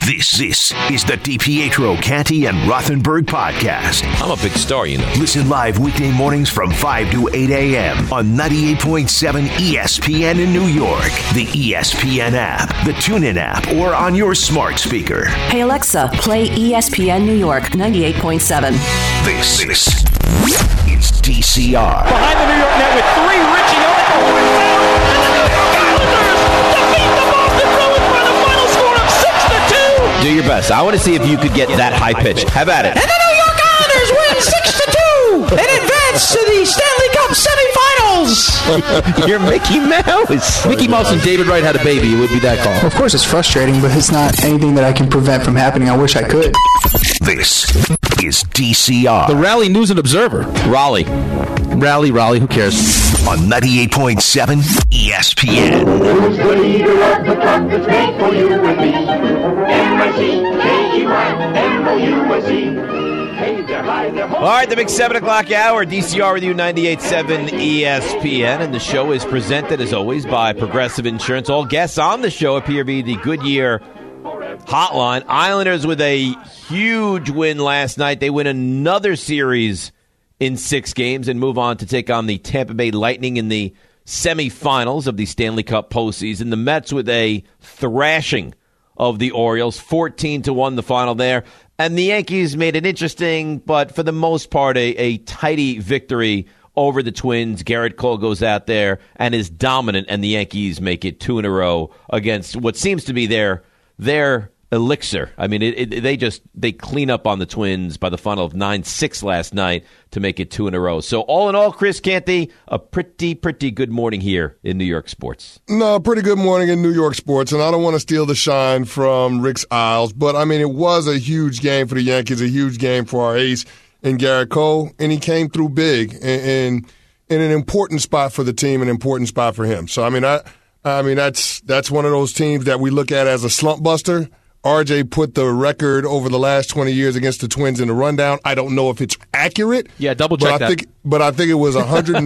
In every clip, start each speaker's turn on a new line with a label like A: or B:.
A: This is the DiPietro, Canty, and Rothenberg podcast.
B: I'm a big star, you know.
A: Listen live weekday mornings from 5 to 8 a.m. on 98.7 ESPN in New York, the ESPN app, the TuneIn app, or on your smart speaker.
C: Hey, Alexa, play ESPN New York 98.7.
A: This is DCR.
D: Behind the New York net with three, Richie on it. And the New York Islanders defeat the Boston Bruins by the final score of 6-2.
B: Do your best. I want to see if you could get that high pitch. Have at it.
D: And the New York Islanders win 6-2 and advance to the Stanley Cup semifinals.
B: You're Mickey Mouse.
E: Mickey Mouse and David Wright had a baby. It would be that call.
F: Of course, it's frustrating, but it's not anything that I can prevent from happening. I wish I could.
A: This is DCR.
E: The Raleigh News and Observer.
B: Raleigh, who cares?
A: On 98.7 ESPN.
G: Who's the leader of the club that's made for you and me? M-I-C-K-E-Y-M-O-U-S-E.
B: All right, the big 7 o'clock hour. DCR with you, 98.7 ESPN. And the show is presented, as always, by Progressive Insurance. All guests on the show appear to be the Goodyear Hotline. Islanders with a huge win last night. They win another series in 6 games and move on to take on the Tampa Bay Lightning in the semifinals of the Stanley Cup postseason. The Mets with a thrashing of the Orioles, 14-1 the final there. And the Yankees made it interesting, but for the most part, a tidy victory over the Twins. Garrett Cole goes out there and is dominant, and the Yankees make it 2 in a row against what seems to be their elixir. I mean, they clean up on the Twins by the final of 9-6 last night to make it 2 in a row. So all in all, Chris Canty, a pretty good morning here in New York sports.
H: No, pretty good morning in New York sports, and I don't want to steal the shine from Rick Isles, but I mean, it was a huge game for the Yankees, a huge game for our ace in Garrett Cole, and he came through big and in an important spot for the team, an important spot for him. So I mean, that's one of those teams that we look at as a slump buster. RJ put the record over the last 20 years against the Twins in the rundown. I don't know if it's accurate.
E: Yeah, double check that.
H: But I think it was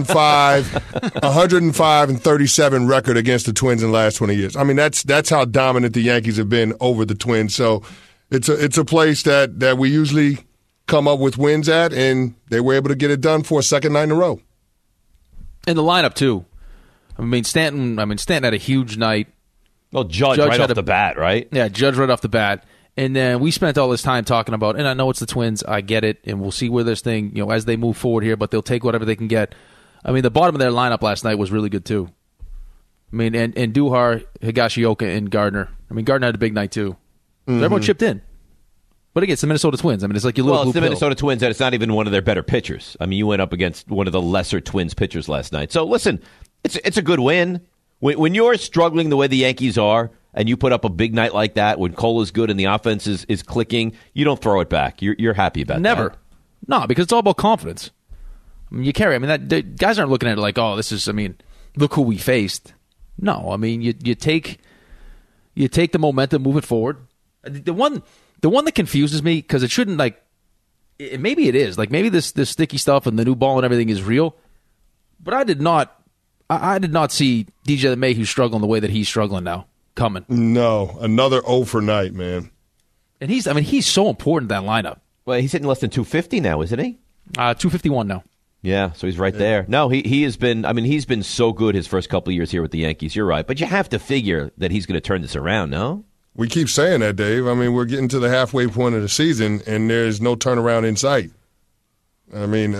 H: 105-37 record against the Twins in the last 20 years. I mean, that's how dominant the Yankees have been over the Twins. So it's a place that we usually come up with wins at, and they were able to get it done for a second night in a row.
E: And the lineup too. I mean, Stanton had a huge night.
B: Well, Judge right off the bat, right?
E: Yeah, Judge right off the bat. And then we spent all this time talking about, and I know it's the Twins, I get it, and we'll see where this thing, as they move forward here, but they'll take whatever they can get. I mean, the bottom of their lineup last night was really good, too. I mean, and Duhar, Higashioka, and Gardner. I mean, Gardner had a big night, too. So everyone chipped in. But again, it's the Minnesota Twins. I mean, it's like your little
B: it's the Minnesota Twins, and it's not even one of their better pitchers. I mean, you went up against one of the lesser Twins pitchers last night. So, listen, it's a good win. When you're struggling the way the Yankees are, and you put up a big night like that, when Cole is good and the offense is clicking, you don't throw it back. You're happy about that.
E: Never. No, because it's all about confidence. I mean, you carry. I mean, the guys aren't looking at it like, oh, this is, I mean, look who we faced. No, I mean, you take the momentum moving forward. The one that confuses me, because it shouldn't, maybe it is. Like, maybe this sticky stuff and the new ball and everything is real, but I did not see DJ LeMahieu struggling the way that he's struggling now. Coming.
H: No, another 0 for night, man.
E: And he's so important in that lineup.
B: Well, he's hitting less than 250 now, isn't he?
E: 251 now.
B: Yeah, so he's right there. No, he has been, I mean, he's been so good his first couple of years here with the Yankees. You're right. But you have to figure that he's going to turn this around, no?
H: We keep saying that, Dave. I mean, we're getting to the halfway point of the season, and there's no turnaround in sight. I mean,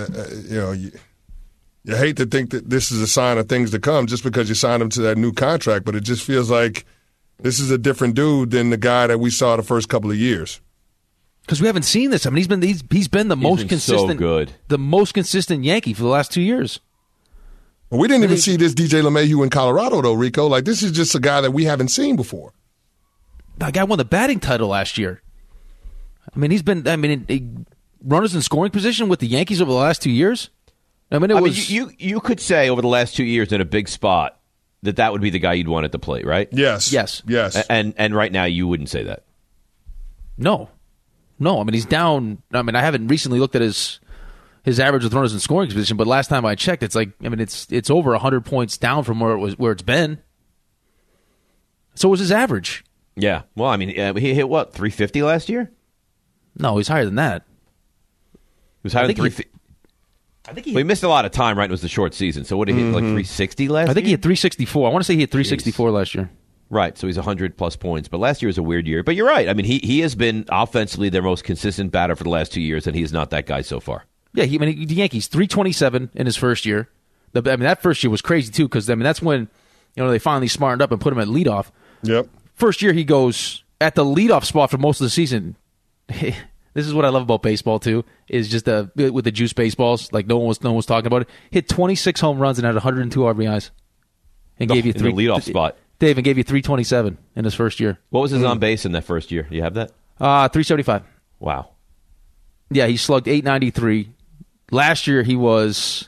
H: you hate to think that this is a sign of things to come just because you signed him to that new contract, but it just feels like this is a different dude than the guy that we saw the first couple of years.
E: Because we haven't seen this. I mean, he's been the most consistent,
B: so good.
E: The most consistent Yankee for the last 2 years.
H: Well, we didn't even see this DJ LeMahieu in Colorado, though, Rico. Like, this is just a guy that we haven't seen before.
E: That guy won the batting title last year. I mean, he's been runners in scoring position with the Yankees over the last 2 years. I mean,
B: you could say over the last 2 years in a big spot that would be the guy you'd want at the plate, right?
H: Yes.
B: And right now you wouldn't say that.
E: No. I mean, he's down. I mean, I haven't recently looked at his average with runners in scoring position, but last time I checked, it's it's over 100 points down from where it's been. So was his average.
B: Yeah. Well, I mean, he hit what, 350 last year?
E: No, he's higher than that.
B: He was higher than 350.
E: I think he.
B: Well, he missed a lot of time, right? It was the short season. So what did he hit, like 360 last year?
E: I think he hit 364. I want to say he hit 364 last year.
B: Right, so he's 100-plus points. But last year was a weird year. But you're right. I mean, he has been offensively their most consistent batter for the last 2 years, and he is not that guy so far.
E: Yeah, the Yankees, 327 in his first year. That first year was crazy, too, because, that's when they finally smartened up and put him at leadoff.
H: Yep.
E: First year, he goes at the leadoff spot for most of the season. This is what I love about baseball, too, is just with the juice baseballs, like no one was talking about it. Hit 26 home runs and had 102 RBIs. And gave you
B: in the leadoff spot.
E: Dave, and gave you 327 in his first year.
B: What was his on base in that first year? Do you have that?
E: 375.
B: Wow.
E: Yeah, he slugged 893. Last year, he was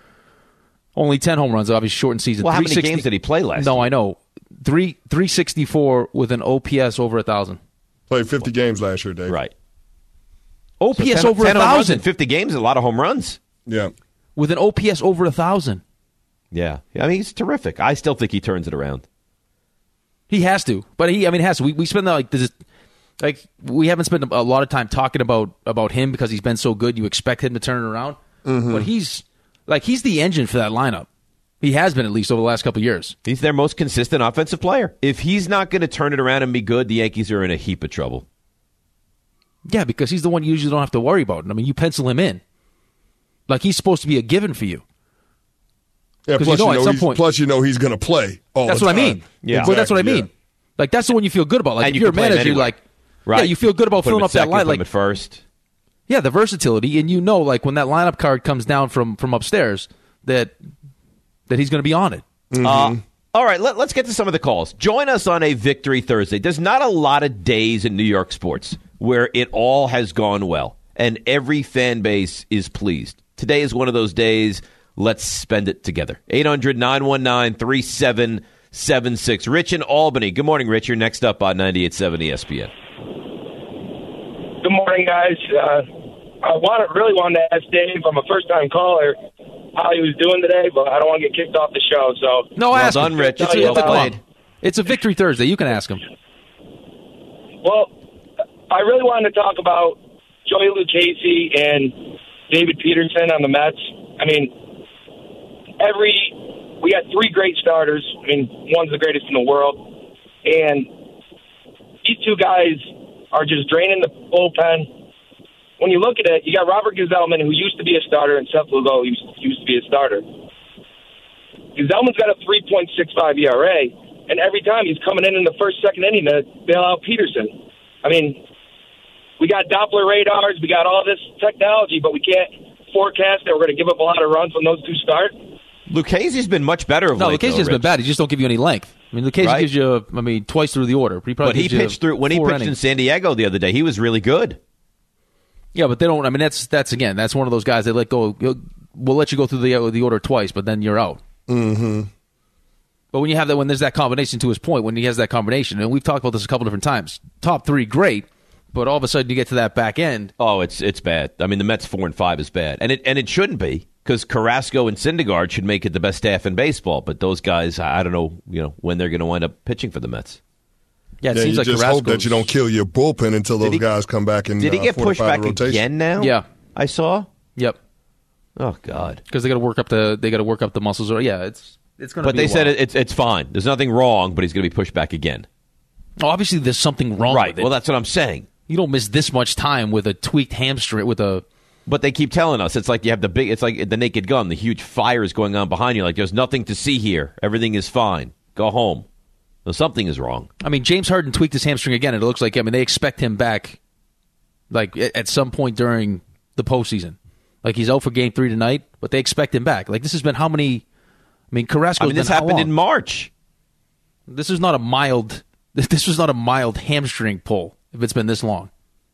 E: only 10 home runs, obviously shortened season.
B: Well, how many games did he play last year?
E: No, I know. 364 with an OPS over 1,000.
H: Played 50 games last year, Dave.
B: Right.
E: OPS
B: so
E: over
B: 10 home runs in
E: 1,000.
B: 50 games is a lot of home runs.
H: Yeah.
E: With an OPS over 1,000.
B: Yeah. I mean, he's terrific. I still think he turns it around.
E: He has to. But he has to. We spend we haven't spent a lot of time talking about him because he's been so good. You expect him to turn it around. Mm-hmm. But he's the engine for that lineup. He has been, at least over the last couple of years.
B: He's their most consistent offensive player. If he's not going to turn it around and be good, the Yankees are in a heap of trouble.
E: Yeah, because he's the one you usually don't have to worry about. I mean, you pencil him in. Like, he's supposed to be a given for you.
H: Yeah, plus he's going to play all
E: That's
H: the
E: what
H: time.
E: I mean.
B: Yeah.
E: But that's what I mean. Yeah. Like, that's the one you feel good about. Like,
B: and
E: if you're a manager,
B: right.
E: Yeah, you feel good about filling up that line.
B: Put him at first.
E: Yeah, the versatility. And like, when that lineup card comes down from upstairs, that he's going to be on it.
B: Mm-hmm. All right, let's get to some of the calls. Join us on a Victory Thursday. There's not a lot of days in New York sports where it all has gone well and every fan base is pleased. Today is one of those days. Let's spend it together. 800-919-3776. Rich in Albany. Good morning, Rich. You're next up on 98.7 ESPN.
I: Good morning, guys. I really wanted to ask Dave, I'm a first-time caller, how he was doing today, but I don't want to get kicked off the show. So
E: no,
B: well done, Rich.
E: It's a Victory Thursday. You can ask him.
I: Well, I really wanted to talk about Joey Lucchesi and David Peterson on the Mets. I mean, we got three great starters. I mean, one's the greatest in the world. And these two guys are just draining the bullpen. When you look at it, you got Robert Gsellman, who used to be a starter, and Seth Lugo, who used to be a starter. Gsellman's got a 3.65 ERA, and every time he's coming in the first, second inning to bail out Peterson. I mean, we got Doppler radars, we got all this technology, but we can't forecast that we're going to give up a lot of runs when those two start.
B: Lucchesi's been much better of late.
E: No, Lucchesi's been bad. He just don't give you any length. I mean, Lucchesi gives you, twice through the order.
B: But he pitched when he pitched in San Diego the other day. He was really good.
E: Yeah, but they don't. I mean, that's one of those guys they let go. We'll let you go through the order twice, but then you're out.
H: Mm-hmm.
E: But when you have that, when there's that combination, to his point, when he has that combination, and we've talked about this a couple different times. Top three, great, but all of a sudden you get to that back end.
B: Oh, it's bad. I mean, the Mets 4-5 is bad, and it shouldn't be, because Carrasco and Syndergaard should make it the best staff in baseball. But those guys, I don't know, when they're going to wind up pitching for the Mets.
E: Yeah, it seems
H: you
E: like
H: just
E: Carrasco's...
H: hope that you don't kill your bullpen until those guys come back and
B: did he get pushed back
H: rotation.
B: again now?
E: Yeah,
B: I saw.
E: Yep.
B: Oh God.
E: Because they got to work up the muscles. Or yeah, it's going to.
B: But they said it's fine. There's nothing wrong, but he's going to be pushed back again.
E: Oh, obviously, there's something wrong.
B: Right.
E: With it.
B: Well, that's what I'm saying.
E: You don't miss this much time with a tweaked hamstring
B: But they keep telling us it's like you have it's like the Naked Gun. The huge fire is going on behind you. Like there's nothing to see here. Everything is fine. Go home. So something is wrong.
E: I mean, James Harden tweaked his hamstring again, and it looks like, they expect him back, like, at some point during the postseason. Like, he's out for Game 3 tonight, but they expect him back. Like, this has been how many? I mean, Carrasco's
B: this happened in March.
E: This was not a mild hamstring pull if it's been this long.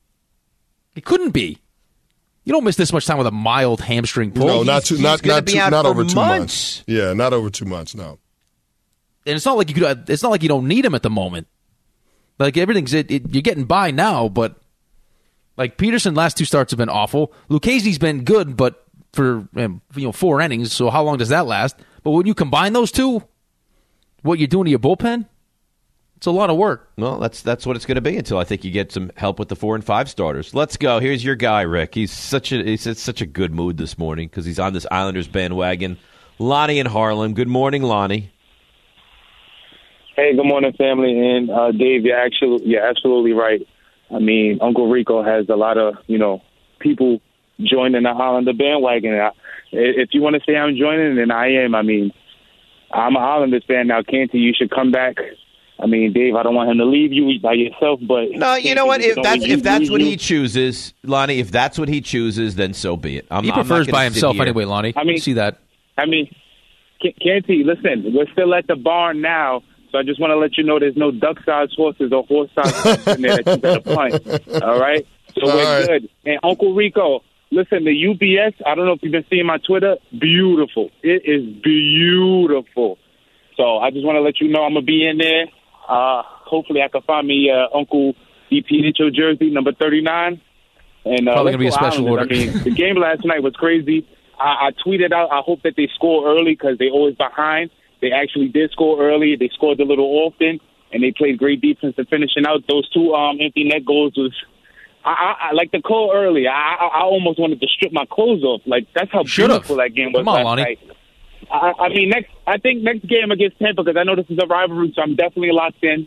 E: It couldn't be. You don't miss this much time with a mild hamstring pull.
H: No, not over 2
B: months.
H: months. Yeah, not over 2 months. No.
E: And it's not like you don't need him at the moment. Like everything's you're getting by now, but like Peterson, last two starts have been awful. Lucchesi's been good, but for 4 innings. So how long does that last? But when you combine those two, what you're doing to your bullpen, It's a lot of work.
B: Well, that's what it's going to be until I think you get some help with the 4 and 5 starters. Let's go. Here's your guy, Rick. He's in such a good mood this morning because he's on this Islanders bandwagon. Lonnie in Harlem. Good morning, Lonnie.
J: Hey, good morning, family. And Dave, you're absolutely right. I mean, Uncle Rico has a lot of people joining the Islander bandwagon. If you want to say I'm joining, then I am. I mean, I'm an Islanders fan now. Canty, you should come back. I mean, Dave, I don't want him to leave you by yourself, but
B: no, you know what? If that's what he chooses, Lonnie, if that's what he chooses, then so be it.
E: He prefers by himself anyway, Lonnie. I mean, see that.
J: I mean, Canty, listen, we're still at the barn now, so I just want to let you know there's no duck-sized horses or horse-sized horses in there that you better punt. All right, so we're good. And Uncle Rico, listen, the UBS. I don't know if you've been seeing my Twitter. Beautiful. It is beautiful. So I just want to let you know I'm gonna be in there. Hopefully I can find me Uncle D.P. Mitchell jersey, number 39. And
E: probably going to be a special order.
J: I mean, the game last night was crazy. I tweeted out, I hope that they score early because they're always behind. They actually did score early. They scored a little often, and they played great defense and finishing out. Those 2 empty net goals was I like the call early. I almost wanted to strip my clothes off. Like, that's how beautiful that game was.
E: Come on, Lonnie.
J: Night. I mean, I think next game against Tampa, because I know this is a rivalry, so I'm definitely locked in.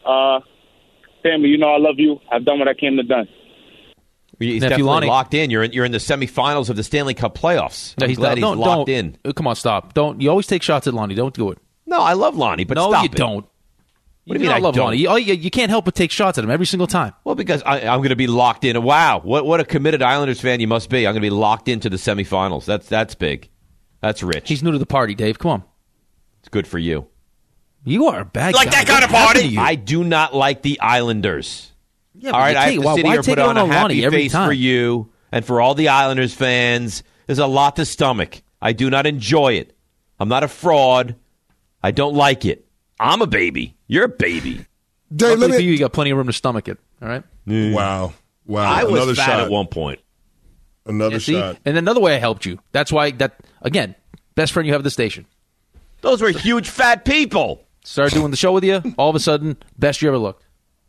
J: Family, you know I love you. I've done what I came to do.
B: He's definitely locked in. You're in the semifinals of the Stanley Cup playoffs.
E: No,
B: he's locked in.
E: Come on, stop. You always take shots at Lonnie. Don't do it.
B: No, I love Lonnie, but
E: no,
B: stop
E: you
B: it.
E: don't.
B: What do you mean I
E: love
B: don't?
E: Lonnie? You can't help but take shots at him every single time.
B: Well, because I'm going to be locked in. Wow, what a committed Islanders fan you must be. I'm going to be locked into the semifinals. That's big. That's rich.
E: He's new to the party, Dave. Come on.
B: It's good for you.
E: You are a bad
B: like
E: guy.
B: That kind of party? I do not like the Islanders.
E: Yeah,
B: all right, I have to sit here and put on a happy face for you and for all the Islanders fans. There's a lot to stomach. I do not enjoy it. I'm not a fraud. I don't like it. I'm a baby. You're a baby.
E: Dave, for you got plenty of room to stomach it. All right?
H: Wow.
B: I was fat at one point.
H: Another shot.
E: And another way I helped you. That's why, again, best friend you have at the station.
B: Those were huge fat people.
E: Started doing the show with you. All of a sudden, best you ever looked.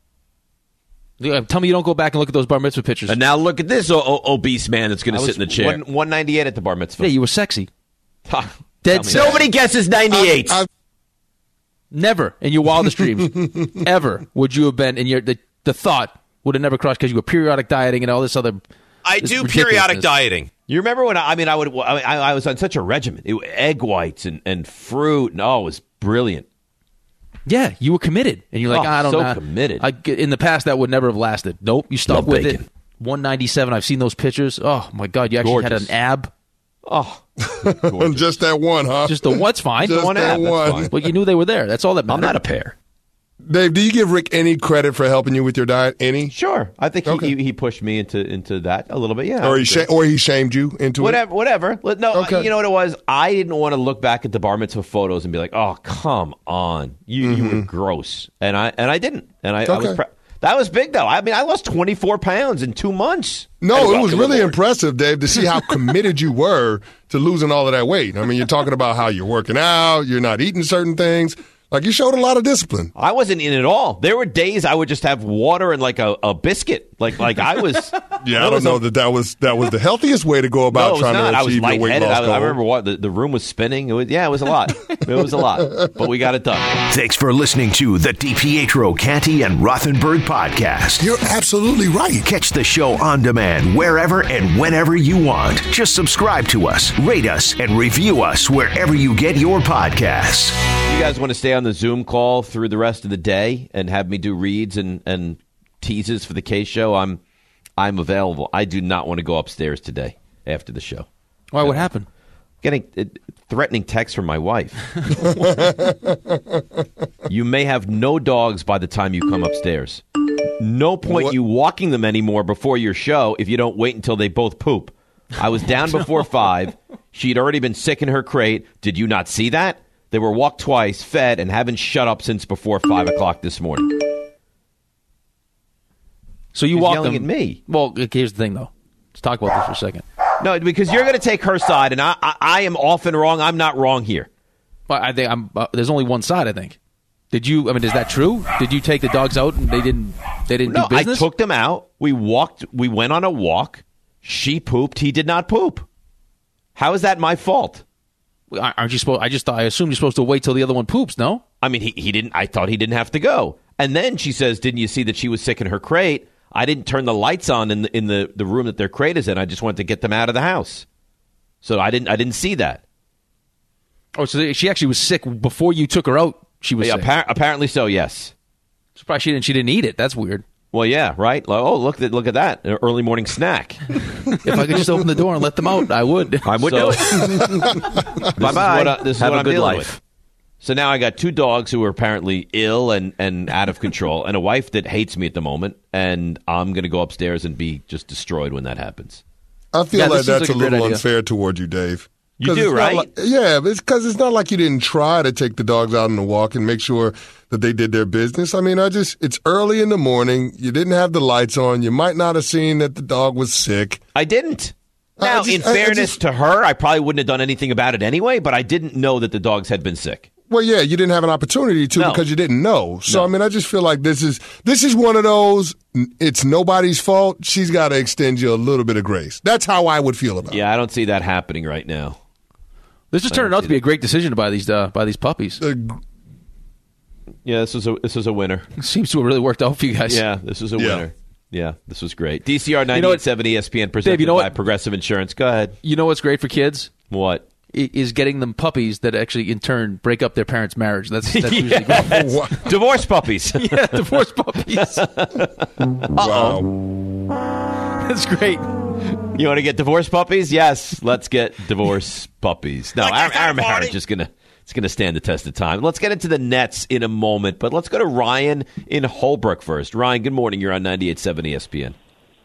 E: Tell me you don't go back and look at those bar mitzvah pictures.
B: And now look at this obese man that's going to sit in the chair. 198 at the bar mitzvah.
E: Yeah, you were sexy.
B: Dead sexy. Nobody guesses 98.
E: Never in your wildest dreams, ever would you have been in the thought would have never crossed because you were periodic dieting and all this other.
B: I do periodic dieting. You remember when I was on such a regimen? Egg whites and fruit. No, it was brilliant.
E: Yeah, you were committed, and you're like, I don't know.
B: So committed.
E: In the past, that would never have lasted. Nope, you stuck with it. 197. I've seen those pictures. Oh my God, you actually had an ab.
B: Oh,
H: just that one, huh?
E: Just the what's fine.
H: Just
E: one
H: that
E: ab.
H: one.
E: But you knew they were there. That's all that mattered.
B: I'm not a pair.
H: Dave, do you give Rick any credit for helping you with your diet? Any?
B: Sure. I think he pushed me into that a little bit, yeah.
H: Or he shamed you into
B: it? Whatever. No, okay. You know what it was? I didn't want to look back at the bar mitzvah photos and be like, oh, come on. You were gross. And I didn't. And I was that was big, though. I mean, I lost 24 pounds in 2 months.
H: No, it was really impressive, Dave, to see how committed you were to losing all of that weight. I mean, you're talking about how you're working out, you're not eating certain things. Like, you showed a lot of discipline.
B: I wasn't in at all. There were days I would just have water and like a biscuit. Like I was.
H: Yeah, I don't know that was the healthiest way to go about trying to achieve your weight loss goal.
B: I remember the room was spinning. It was a lot. It was a lot, but we got it done.
A: Thanks for listening to the DiPietro, Canty, and Rothenberg podcast.
K: You're absolutely right.
A: Catch the show on demand wherever and whenever you want. Just subscribe to us, rate us, and review us wherever you get your podcasts.
B: You guys want to stay on the Zoom call through the rest of the day and have me do reads and teases for the K show? I'm available. I do not want to go upstairs today after the show.
E: Why? What happened?
B: Getting threatening texts from my wife. You may have no dogs by the time you come upstairs. No point you walking them anymore before your show if you don't wait until they both poop. I was down before 5. She'd already been sick in her crate. Did you not see that? They were walked twice, fed, and haven't shut up since before 5 o'clock this morning.
E: So you walked them
B: at me.
E: Well, here's the thing, though. Let's talk about this for a second.
B: No, because you're going to take her side, and I am often wrong. I'm not wrong here.
E: But I think there's only one side, I think. Did you? I mean, is that true? Did you take the dogs out and they didn't
B: No,
E: do business?
B: I took them out. We went on a walk. She pooped. He did not poop. How is that my fault?
E: Aren't you supposed? I assume you're supposed to wait till the other one poops. No.
B: I mean, he didn't. I thought he didn't have to go. And then she says, "Didn't you see that she was sick in her crate? I didn't turn the lights on in the room that their crate is in. I just wanted to get them out of the house. So I didn't see that."
E: Oh, so she actually was sick before you took her out. She was sick.
B: Apparently so. Yes.
E: Surprised she didn't eat it. That's weird.
B: Well, yeah, right. Like, oh, look at that, an early morning snack.
E: If I could just open the door and let them out, I would.
B: I would do it. Bye-bye. This is what I'm dealing with. So now I got 2 dogs who are apparently ill and out of control, and a wife that hates me at the moment, and I'm going to go upstairs and be just destroyed when that happens.
H: I feel like that's a little unfair toward you, Dave.
B: You do, right?
H: It's because it's not like you didn't try to take the dogs out on the walk and make sure that they did their business. I mean, it's early in the morning. You didn't have the lights on. You might not have seen that the dog was sick.
B: I didn't. Now, in fairness to her, I probably wouldn't have done anything about it anyway, but I didn't know that the dogs had been sick.
H: Well, yeah, you didn't have an opportunity to because you didn't know. So, I mean, I just feel like this is one of those, it's nobody's fault. She's got to extend you a little bit of grace. That's how I would feel about it.
B: Yeah, I don't see that happening right now.
E: This is turning out to be a great decision to buy these puppies.
B: Yeah, this was a winner.
E: Seems to have really worked out for you guys.
B: Yeah, this was a winner. Yeah, this was great. DCR 98.7 ESPN presented by Progressive Insurance. Go ahead.
E: You know what's great for kids?
B: What?
E: Is getting them puppies that actually, in turn, break up their parents' marriage. That's usually great.
B: Divorce puppies.
E: Yeah, divorce puppies.
H: Wow.
E: That's great.
B: You want to get divorce puppies? Yes, let's get divorce puppies. No, our marriage is gonna stand the test of time. Let's get into the Nets in a moment, but let's go to Ryan in Holbrook first. Ryan, good morning. You're on 98.7 ESPN.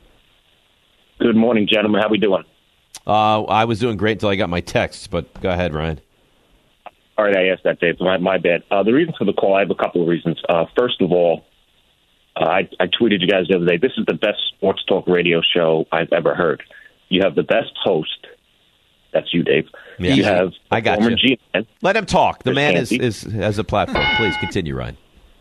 K: Good morning, gentlemen. How we doing?
B: I was doing great until I got my texts, but go ahead, Ryan.
K: All right, I asked that, Dave. My bad. The reason for the call, I have a couple of reasons. First of all, I tweeted you guys the other day, this is the best sports talk radio show I've ever heard. You have the best host. That's you, Dave.
B: Yeah.
K: You have
B: I got you.
K: G-Man.
B: Let him talk. The man has a platform. Please continue, Ryan.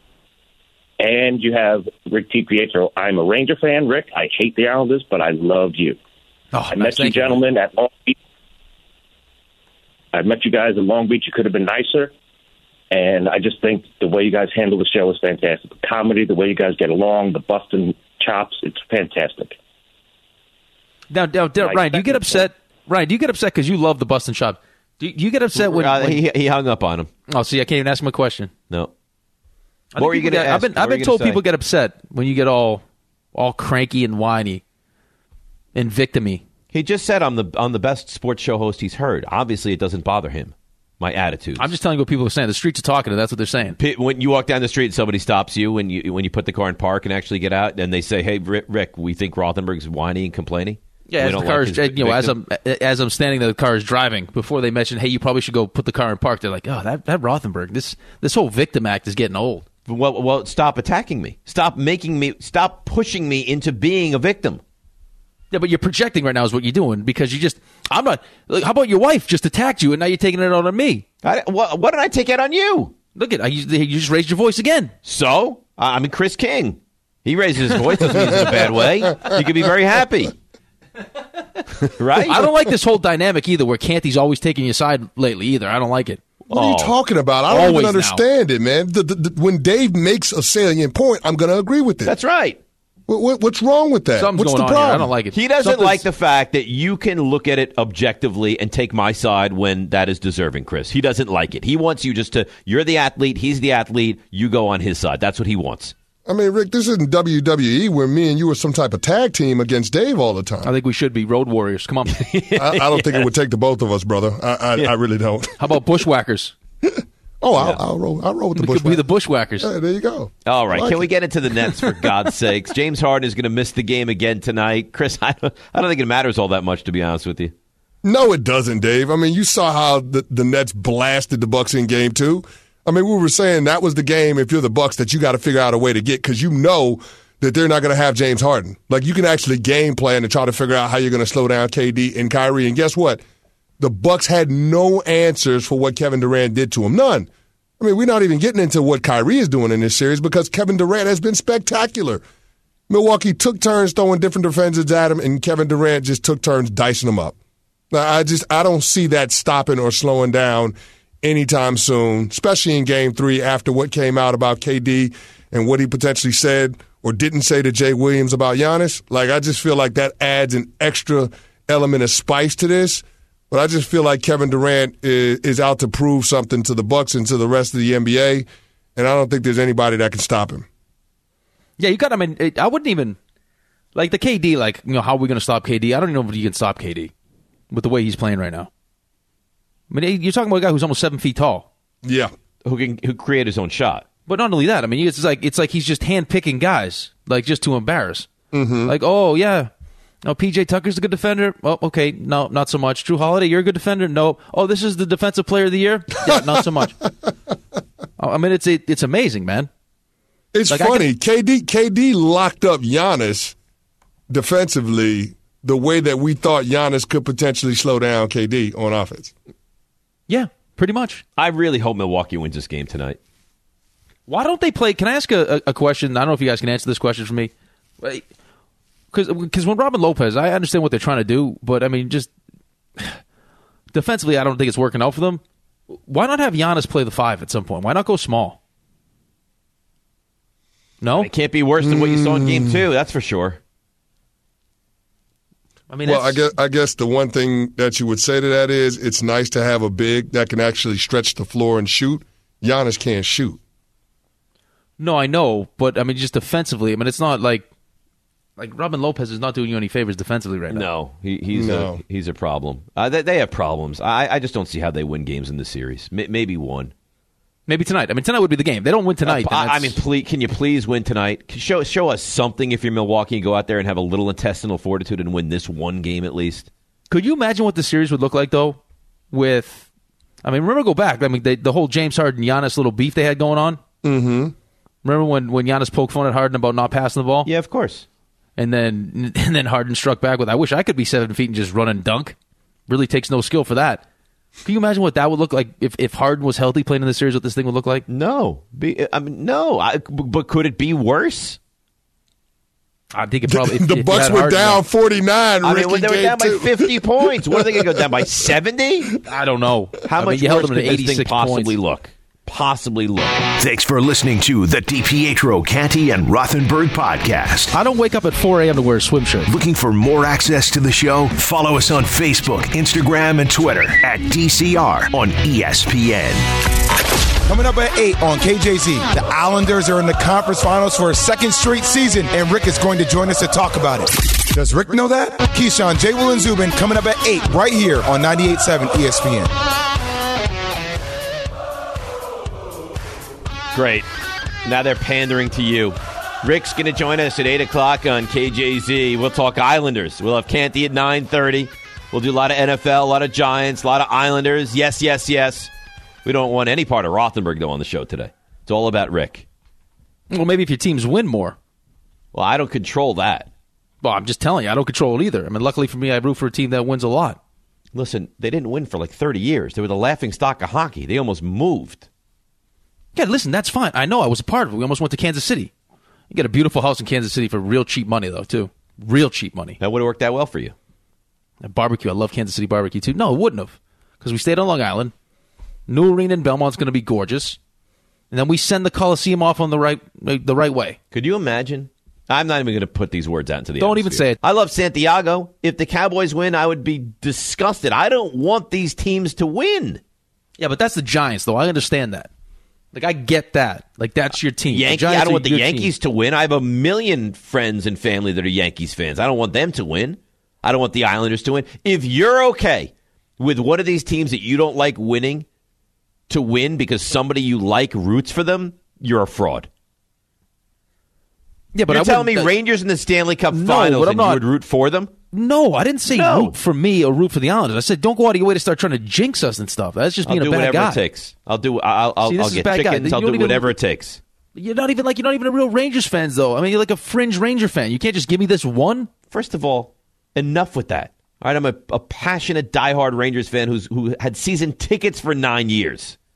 K: And you have Rick T. Pietro. I'm a Ranger fan, Rick. I hate the Islanders, but I love you.
E: Oh,
K: I met you gentlemen at Long Beach. I met you guys at Long Beach. You could have been nicer. And I just think the way you guys handle the show is fantastic. The comedy, the way you guys get along, the busting chops, it's fantastic.
E: Now, Ryan, do you get upset? Ryan, do you get upset because you love the busting chop? Do you get upset when
B: he hung up on him?
E: Oh, see, I can't even ask him a question.
B: No. What were you going to ask?
E: I've been told people get upset when you get all cranky and whiny and victim-y.
B: He just said I'm the best sports show host he's heard. Obviously, it doesn't bother him. My attitude.
E: I'm just telling you what people are saying. The streets are talking, and that's what they're saying.
B: When you walk down the street and somebody stops you when you put the car in park and actually get out, and they say, "Hey, Rick, we think Rothenberg's whiny and complaining."
E: Yeah, as the car is, as I'm standing there, the car is driving. Before they mention, "Hey, you probably should go put the car in park," they're like, "Oh, that Rothenberg. This whole victim act is getting old."
B: Well, stop attacking me. Stop pushing me into being a victim.
E: Yeah, but you're projecting right now is what you're doing because I'm not. How about your wife just attacked you and now you're taking it out on me?
B: What did I take out on you?
E: Look at you just raised your voice again.
B: So I mean, Chris King, he raises his voice. Doesn't mean it's in a bad way. You could be very happy, right?
E: I don't like this whole dynamic either, where Canty's always taking your side lately either. I don't like it.
H: What are you talking about? I don't even understand it, man. When Dave makes a salient point, I'm going to agree with it.
B: That's right.
H: What's wrong with that?
E: Something's
H: What's
E: going
H: the
E: on
H: problem?
E: here. I don't like it.
B: He doesn't like the fact that you can look at it objectively and take my side when that is deserving, Chris. He doesn't like it. He wants you you're the athlete, he's the athlete, you go on his side. That's what he wants.
H: I mean, Rick, this isn't WWE where me and you are some type of tag team against Dave all the time.
E: I think we should be Road Warriors. Come on.
H: I don't think it would take the both of us, brother. I really don't.
E: How about Bushwhackers?
H: I'll roll with the Bushwhackers.
E: We could be the Bushwhackers.
H: Yeah, there you go.
B: All right. Can we get into the Nets, for God's sakes? James Harden is going to miss the game again tonight. Chris, I don't think it matters all that much, to be honest with you.
H: No, it doesn't, Dave. I mean, you saw how the Nets blasted the Bucks in Game 2. I mean, we were saying that was the game, if you're the Bucks, that you got to figure out a way to get, because you know that they're not going to have James Harden. Like, you can actually game plan and try to figure out how you're going to slow down KD and Kyrie. And guess what? The Bucks had no answers for what Kevin Durant did to him. None. I mean, we're not even getting into what Kyrie is doing in this series because Kevin Durant has been spectacular. Milwaukee took turns throwing different defenses at him, and Kevin Durant just took turns dicing them up. Now, I don't see that stopping or slowing down anytime soon, especially in Game 3 after what came out about KD and what he potentially said or didn't say to Jay Williams about Giannis. Like, I just feel like that adds an extra element of spice to this. But I just feel like Kevin Durant is out to prove something to the Bucks and to the rest of the NBA, and I don't think there's anybody that can stop him.
E: Yeah, I wouldn't even, like the KD, how are we going to stop KD? I don't even know if you can stop KD with the way he's playing right now. I mean, you're talking about a guy who's almost 7 feet tall.
H: Yeah.
B: Who create his own shot.
E: But not only that, I mean, it's like he's just handpicking guys, just to embarrass.
H: Mm-hmm.
E: Like, oh, yeah. Oh, P.J. Tucker's a good defender? Oh, okay. No, not so much. Drew Holiday, you're a good defender? No. Oh, this is the defensive player of the year? Yeah, not so much. I mean, it's amazing, man.
H: It's funny. KD locked up Giannis defensively the way that we thought Giannis could potentially slow down KD on offense.
E: Yeah, pretty much.
B: I really hope Milwaukee wins this game tonight.
E: Why don't they play? Can I ask a question? I don't know if you guys can answer this question for me. Because when Robin Lopez, I understand what they're trying to do, but I mean, just defensively, I don't think it's working out for them. Why not have Giannis play the 5 at some point? Why not go small? No?
B: It can't be worse than what you saw in Game 2, that's for sure.
E: I mean,
H: well, I guess the one thing that you would say to that is it's nice to have a big that can actually stretch the floor and shoot. Giannis can't shoot.
E: No, I know, but I mean, just defensively, I mean, it's not like Robin Lopez is not doing you any favors defensively right now.
B: No, he's a problem. They have problems. I just don't see how they win games in this series. Maybe one.
E: Maybe tonight. I mean, tonight would be the game. They don't win tonight.
B: Can you please win tonight? Show us something if you're Milwaukee and go out there and have a little intestinal fortitude and win this one game at least.
E: Could you imagine what the series would look like, though, with... I mean, remember, go back. I mean, the whole James Harden-Giannis little beef they had going on?
H: Mm-hmm.
E: Remember when Giannis poked fun at Harden about not passing the ball?
B: Yeah, of course.
E: And then Harden struck back with, I wish I could be 7 feet and just run and dunk. Really takes no skill for that. Can you imagine what that would look like if Harden was healthy playing in the series, what this thing would look like?
B: No. But could it be worse?
E: I think it probably...
H: The Bucks were down 49.
B: I mean, they were down by 50 points. What are they going to go down by 70?
E: I don't know.
B: How much worse could this thing possibly look? Thanks
A: for listening to the DiPietro, Canty, and Rothenberg podcast.
E: I don't wake up at 4 a.m. to wear a swim shirt.
A: Looking for more access to the show? Follow us on Facebook, Instagram, and Twitter at DCR on ESPN.
L: Coming up at 8 on KJZ, the Islanders are in the conference finals for a second straight season, and Rick is going to join us to talk about it. Does Rick know that? Keyshawn, J. Will, and Zubin coming up at 8 right here on 98.7 ESPN.
B: Great. Now they're pandering to you. Rick's going to join us at 8 o'clock on KJZ. We'll talk Islanders. We'll have Canty at 9:30. We'll do a lot of NFL, a lot of Giants, a lot of Islanders. Yes, yes, yes. We don't want any part of Rothenberg, though, on the show today. It's all about Rick.
E: Well, maybe if your teams win more.
B: Well, I don't control that.
E: Well, I'm just telling you, I don't control it either. I mean, luckily for me, I root for a team that wins a lot.
B: Listen, they didn't win for like 30 years. They were the laughingstock of hockey. They almost moved.
E: Yeah, listen, that's fine. I know I was a part of it. We almost went to Kansas City. You get a beautiful house in Kansas City for real cheap money, though, too. Real cheap money.
B: That would have worked out well for you.
E: That barbecue, I love Kansas City barbecue, too. No, it wouldn't have, because we stayed on Long Island. New arena in Belmont's going to be gorgeous. And then we send the Coliseum off on the right way.
B: Could you imagine? I'm not even going to put these words out into the
E: Don't
B: atmosphere.
E: even say it.
B: I love Santiago. If the Cowboys win, I would be disgusted. I don't want these teams to win.
E: Yeah, but that's the Giants, though. I understand that. Like, I get that. Like, that's your team.
B: I don't want the Yankees to win. I have a million friends and family that are Yankees fans. I don't want them to win. I don't want the Islanders to win. If you're okay with one of these teams that you don't like winning to win because somebody you like roots for them, you're a fraud.
E: Yeah, but
B: you're telling me Rangers in the Stanley Cup Finals and you would root for them?
E: No, I didn't say root for me or root for the Islanders. I said don't go out of your way to start trying to jinx us and stuff. That's just being a bad guy.
B: I'll do whatever it takes. I'll get chickens. I'll do whatever it takes.
E: You're not even a real Rangers fan, though. I mean, you're like a fringe Ranger fan. You can't just give me this one.
B: First of all, enough with that. All right, I'm a passionate, diehard Rangers fan who had season tickets for 9 years.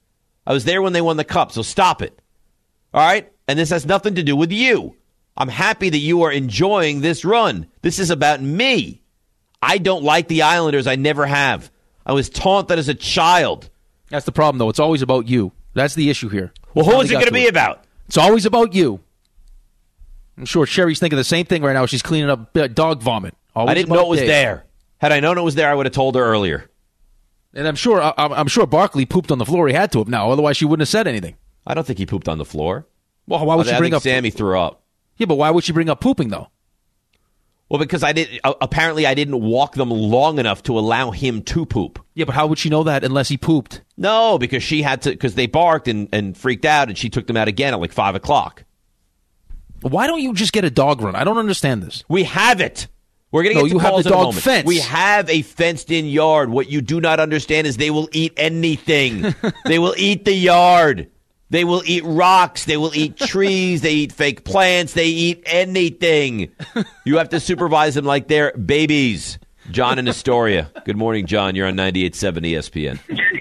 B: I was there when they won the Cup, so stop it. All right? And this has nothing to do with you. I'm happy that you are enjoying this run. This is about me. I don't like the Islanders. I never have. I was taunted as a child.
E: That's the problem, though. It's always about you. That's the issue here.
B: Well, who is it going to be about?
E: It's always about you. I'm sure Sherry's thinking the same thing right now. She's cleaning up dog vomit. Always
B: I didn't know it was there. Had I known it was there, I would have told her earlier.
E: And I'm sure Barkley pooped on the floor. He had to have now. Otherwise, she wouldn't have said anything.
B: I don't think he pooped on the floor.
E: Well, why would she bring up
B: Sammy threw up.
E: Yeah, but why would she bring up pooping, though?
B: Well, because apparently I didn't walk them long enough to allow him to poop.
E: Yeah, but how would she know that unless he pooped?
B: No, because she had to, because they barked and freaked out, and she took them out again at like 5 o'clock.
E: Why don't you just get a dog run? I don't understand this.
B: We have it. We're going to get to calls in a moment.
E: Fence.
B: We have a fenced-in yard. What you do not understand is they will eat anything. They will eat the yard. They will eat rocks. They will eat trees. They eat fake plants. They eat anything. You have to supervise them like they're babies. John in Astoria. Good morning, John. You're on 98.7 ESPN.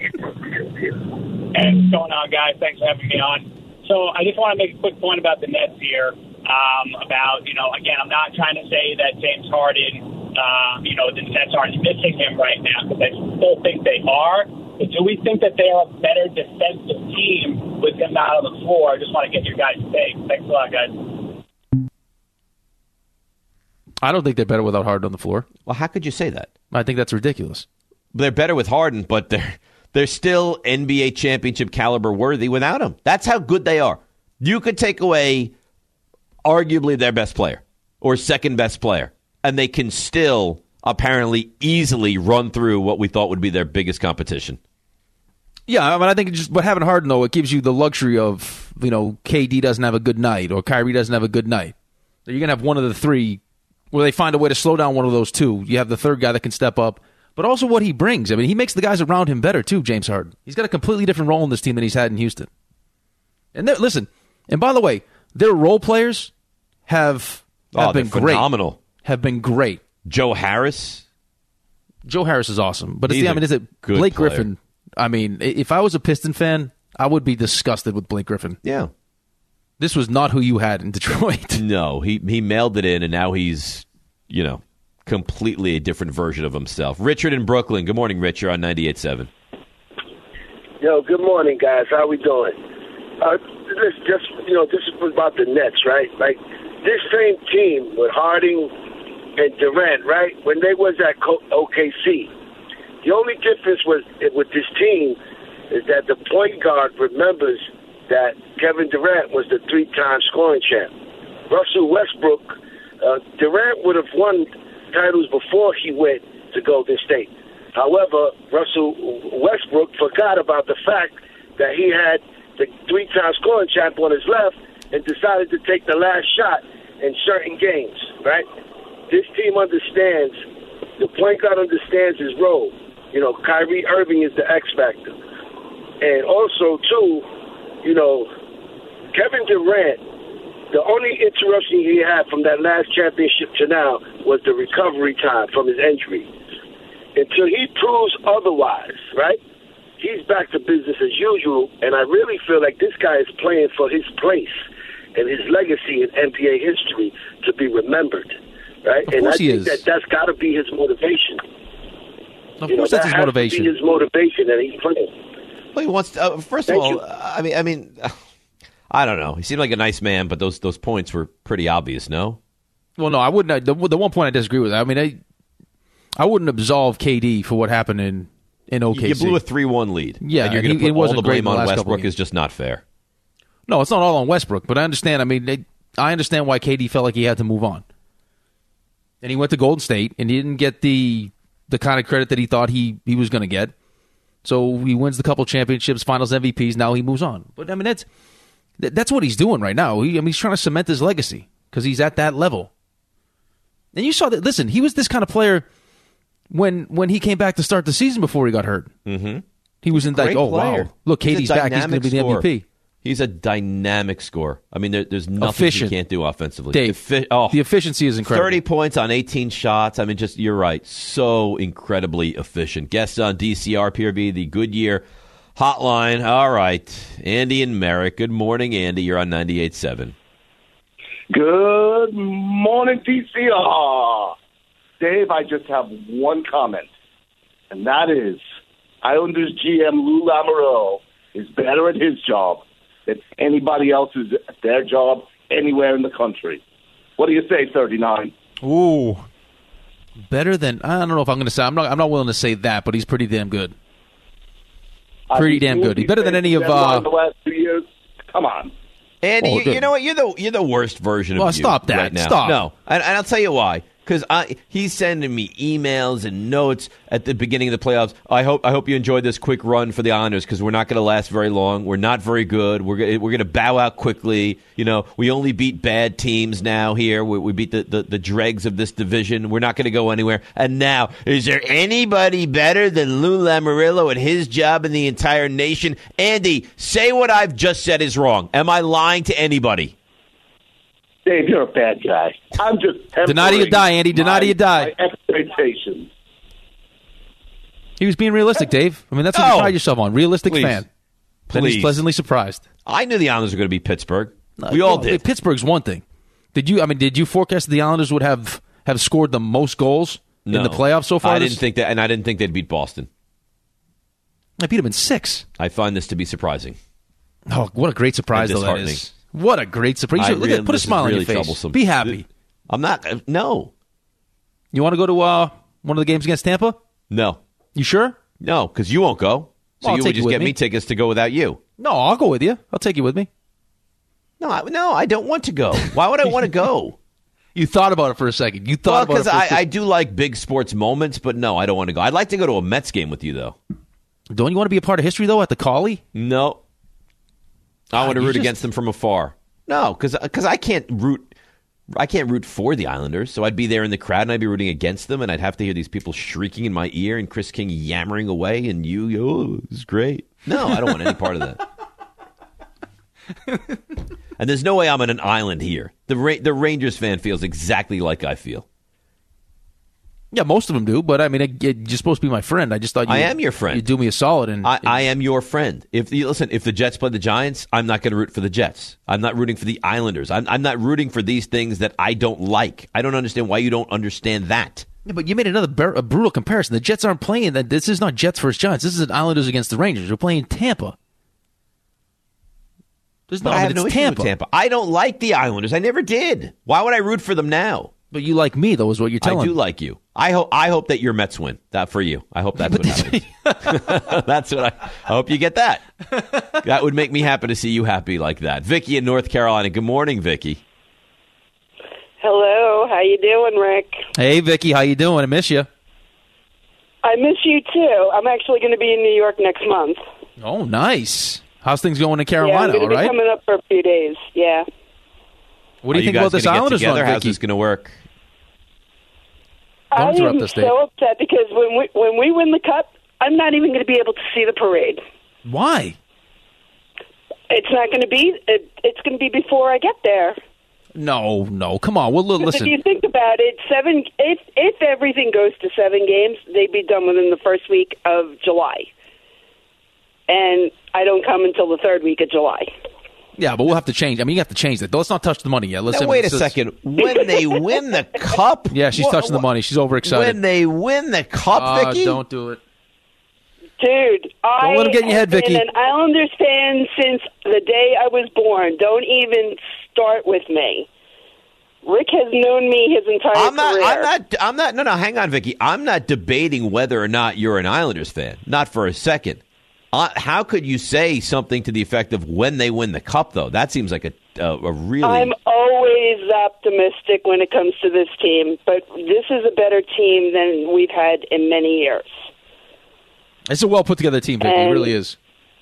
M: Hey, what's going on, guys? Thanks for having me on. So I just want to make a quick point about the Nets here. Again, I'm not trying to say that James Harden, the Nets aren't missing him right now, because I still think they are. But do we think that they're a better defensive team with him out on the floor? I just want to get your guys' take. Thanks a lot, guys.
E: I don't think they're better without Harden on the floor.
B: Well, how could you say that?
E: I think that's ridiculous.
B: They're better with Harden, but they're still NBA championship caliber worthy without him. That's how good they are. You could take away arguably their best player or second best player, and they can still apparently easily run through what we thought would be their biggest competition.
E: Yeah, I think but having Harden, though, it gives you the luxury of, KD doesn't have a good night or Kyrie doesn't have a good night. You're going to have one of the three where they find a way to slow down one of those two. You have the third guy that can step up, but also what he brings. I mean, he makes the guys around him better, too, James Harden. He's got a completely different role in this team than he's had in Houston. And listen, and by the way, their role players have been great.
B: Phenomenal.
E: Have been great.
B: Joe Harris.
E: Joe Harris is awesome. But
B: is
E: it Blake
B: player.
E: Griffin? I mean, if I was a Piston fan, I would be disgusted with Blake Griffin.
B: Yeah.
E: This was not who you had in Detroit.
B: No, he mailed it in, and now he's, completely a different version of himself. Richard in Brooklyn. Good morning, Rich. You're on 98.7.
N: Yo, good morning, guys. How we doing? This is about the Nets, right? Like, this same team with Harding and Durant, right, when they was at OKC, the only difference with this team is that the point guard remembers that Kevin Durant was the 3-time scoring champ. Russell Westbrook, Durant would have won titles before he went to Golden State. However, Russell Westbrook forgot about the fact that he had the 3-time scoring champ on his left and decided to take the last shot in certain games, right? This team understands, the point guard understands his role. Kyrie Irving is the X factor. And also, too, Kevin Durant, the only interruption he had from that last championship to now was the recovery time from his injury. Until he proves otherwise, right, he's back to business as usual, and I really feel like this guy is playing for his place and his legacy in NBA history to be remembered, right?
E: Of course
N: I think that's got to be his motivation.
E: Of course that's his motivation.
N: To be his motivation, and he's playing.
B: Well, he wants to, first of all, I mean, I don't know. He seemed like a nice man, but those points were pretty obvious, no?
E: Well, no, I wouldn't. The one point I disagree with, I mean, I wouldn't absolve KD for what happened in OKC.
B: You blew a 3-1 lead.
E: Yeah,
B: and you're going to put all the blame on Westbrook is just not fair.
E: No, it's not all on Westbrook, but I understand. I mean, I understand why KD felt like he had to move on. And he went to Golden State, and he didn't get the kind of credit that he thought he was going to get. So he wins the couple championships, finals MVPs, now he moves on. But, I mean, that's what he's doing right now. He's trying to cement his legacy because he's at that level. And you saw that, listen, he was this kind of player when he came back to start the season before he got hurt.
B: Mm-hmm.
E: He was in like, wow, look, KD's back, he's going to be the MVP.
B: He's a dynamic scorer. I mean, there's nothing he can't do offensively.
E: Dave, the efficiency is incredible.
B: 30 points on 18 shots. I mean, you're right. So incredibly efficient. Guests on DCR, PRB, the Goodyear hotline. All right. Andy and Merrick. Good morning, Andy. You're on 98.7.
O: Good morning, DCR. Dave, I just have one comment, and that is Islanders GM Lou Lamoriello is better at his job than anybody else is at their job anywhere in the country. What do you say, 39?
E: Ooh. Better than, I don't know if I'm going to say, I'm not willing to say that, but he's pretty damn good. Pretty damn good. He's better than any of...
O: the last 2 years? Come on.
B: Andy, you know what? You're the worst version of you
E: stop that.
B: right now.
E: Stop.
B: No, and I'll tell you why. Because he's sending me emails and notes at the beginning of the playoffs. I hope you enjoyed this quick run for the Islanders because we're not going to last very long. We're not very good. We're going to bow out quickly. You know, we only beat bad teams now here. We beat the dregs of this division. We're not going to go anywhere. And now, is there anybody better than Lou Lamoriello at his job in the entire nation? Andy, say what I've just said is wrong. Am I lying to anybody?
O: Dave, you're a bad guy. I'm just
E: deny till you die, Andy. Deny till you die.
O: My expectations.
E: He was being realistic, Dave. I mean, that's what you pride yourself on. Realistic fan. Then he's pleasantly surprised.
B: I knew the Islanders were going to beat Pittsburgh. We all did.
E: Pittsburgh's one thing. Did you forecast that the Islanders would have scored the most goals in the playoffs so far?
B: I didn't think that, and I didn't think they'd beat Boston.
E: I beat them in 6.
B: I find this to be surprising.
E: Oh, what a great surprise though that is. What a great surprise. Put a smile on your face.
B: Troublesome.
E: Be happy.
B: I'm not. No.
E: You want to go to one of the games against Tampa?
B: No.
E: You sure?
B: No, because you won't go. So you would just get me tickets to go without you.
E: No, I'll go with you. I'll take you with me.
B: No, I don't want to go. Why would I want to go?
E: You thought about it for a second. You thought about it
B: because I do like big sports moments, but no, I don't want to go. I'd like to go to a Mets game with you, though.
E: Don't you want to be a part of history, though, at the Collie?
B: No. I want to root against them from afar. No, because I can't root for the Islanders, so I'd be there in the crowd and I'd be rooting against them, and I'd have to hear these people shrieking in my ear and Chris King yammering away, and this is great. No, I don't want any part of that. And there's no way I'm on an island here. The Rangers fan feels exactly like I feel.
E: Yeah, most of them do, but I mean, you're supposed to be my friend. I just thought
B: I am your friend.
E: You'd do me a solid. And
B: I am your friend. If the Jets play the Giants, I'm not going to root for the Jets. I'm not rooting for the Islanders. I'm not rooting for these things that I don't like. I don't understand why you don't understand that.
E: Yeah, but you made a brutal comparison. The Jets aren't playing that. This is not Jets versus Giants. This is Islanders against the Rangers. We're playing Tampa.
B: I have no issue with Tampa. I don't like the Islanders. I never did. Why would I root for them now?
E: But you like me, though, is what you're telling me.
B: I do like you. I hope that your Mets win. That for you. I hope that's what happens. That's what I hope you get that. That would make me happy to see you happy like that. Vicky in North Carolina. Good morning, Vicky.
P: Hello. How you doing, Rick?
E: Hey, Vicky. How you doing? I miss you.
P: I miss you, too. I'm actually going to be in New York next month.
E: Oh, nice. How's things going in Carolina,
P: I'm going to be coming up for a few days, yeah.
E: What do you think about this Islanders run, Vicky?
B: How's this going to work?
P: I am so upset because when we win the Cup, I'm not even going to be able to see the parade.
E: Why?
P: It's not going to be. It's going to be before I get there.
E: No, come on. Well, listen.
P: If you think about it, if everything goes to 7 games, they'd be done within the first week of July. And I don't come until the 3rd week of July.
E: Yeah, but we'll have to change. I mean, you have to change that. Let's not touch the money yet.
B: Now, wait a second. When they win the Cup?
E: Yeah, she's touching the money. She's overexcited.
B: When they win the Cup, Vicky?
E: Don't do it.
P: Dude,
E: don't let him get in your head, Vicky.
P: I've been an Islanders fan since the day I was born. Don't even start with me. Rick has known me his entire career.
B: I'm not. No, hang on, Vicky. I'm not debating whether or not you're an Islanders fan. Not for a second. How could you say something to the effect of when they win the Cup, though? That seems like a really...
P: I'm always optimistic when it comes to this team, but this is a better team than we've had in many years.
E: It's a well-put-together team, Vic. It really is.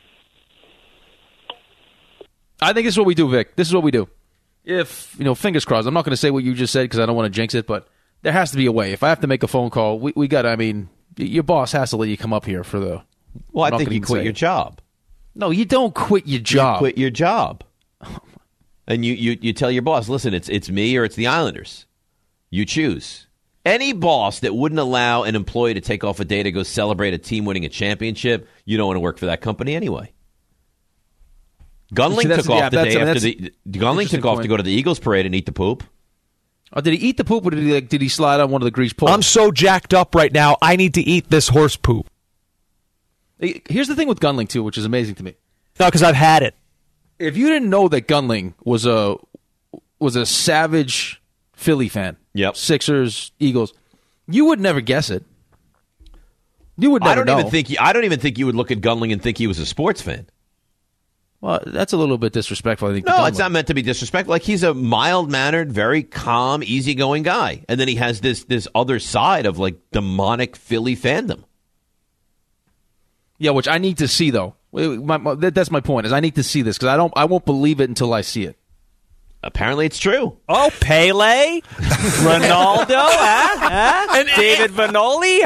E: I think this is what we do, Vic. This is what we do. If, fingers crossed, I'm not going to say what you just said because I don't want to jinx it, but there has to be a way. If I have to make a phone call, we got to, your boss has to let you come up here for the...
B: Well, I think you quit your job.
E: No, you don't quit your job.
B: You quit your job. And you tell your boss, listen, it's me or it's the Islanders. You choose. Any boss that wouldn't allow an employee to take off a day to go celebrate a team winning a championship, you don't want to work for that company anyway. Gunling took off the day after Gunling took off to go to the Eagles parade and eat the poop.
E: Oh, did he eat the poop, or did he slide on one of the grease poles?
Q: I'm so jacked up right now. I need to eat this horse poop.
E: Here's the thing with Gunling too, which is amazing to me.
Q: No, because I've had it.
E: If you didn't know that Gunling was a savage Philly fan, Sixers, Eagles, you would never guess it. You would never know.
B: I don't even think you would look at Gunling and think he was a sports fan.
E: Well, that's a little bit disrespectful, I think.
B: No, it's not meant to be disrespectful. Like, he's a mild-mannered, very calm, easygoing guy. And then he has this other side of, like, demonic Philly fandom.
E: Yeah, which I need to see, though. That's my point, is I need to see this, because I won't believe it until I see it.
B: Apparently it's true.
Q: Oh, Pele? Ronaldo? And David Vanoli?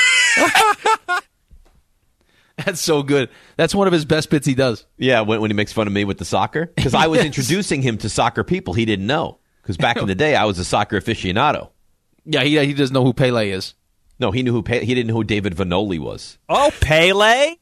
E: That's so good. That's one of his best bits he does.
B: Yeah, when he makes fun of me with the soccer. Because I was introducing him to soccer people he didn't know. Because back in the day, I was a soccer aficionado.
E: Yeah, he doesn't know who Pele is.
B: No, he didn't know who David Vanoli was.
Q: Oh, Pele?